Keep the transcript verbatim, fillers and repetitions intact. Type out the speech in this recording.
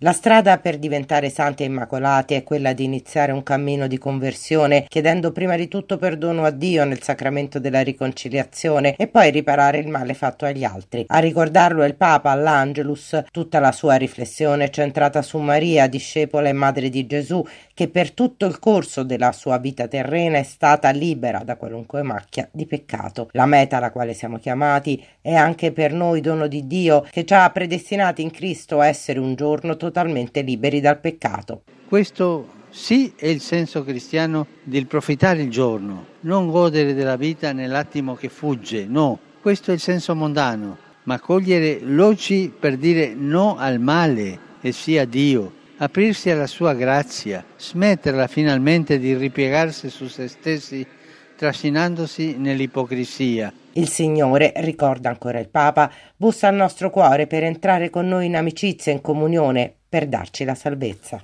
La strada per diventare santi e immacolati è quella di iniziare un cammino di conversione, chiedendo prima di tutto perdono a Dio nel sacramento della riconciliazione e poi riparare il male fatto agli altri. A ricordarlo è il Papa all'Angelus, tutta la sua riflessione è centrata su Maria, discepola e madre di Gesù, che per tutto il corso della sua vita terrena è stata libera da qualunque macchia di peccato. La meta alla quale siamo chiamati è anche per noi dono di Dio, che ci ha predestinati in Cristo a essere un giorno totalmente liberi dal peccato. Questo sì è il senso cristiano del profittare il giorno, non godere della vita nell'attimo che fugge, no, questo è il senso mondano, ma cogliere l'oggi per dire no al male e sì a Dio, aprirsi alla sua grazia, smetterla finalmente di ripiegarsi su se stessi, trascinandosi nell'ipocrisia. Il Signore, ricorda ancora il Papa, bussa al nostro cuore per entrare con noi in amicizia e in comunione, per darci la salvezza.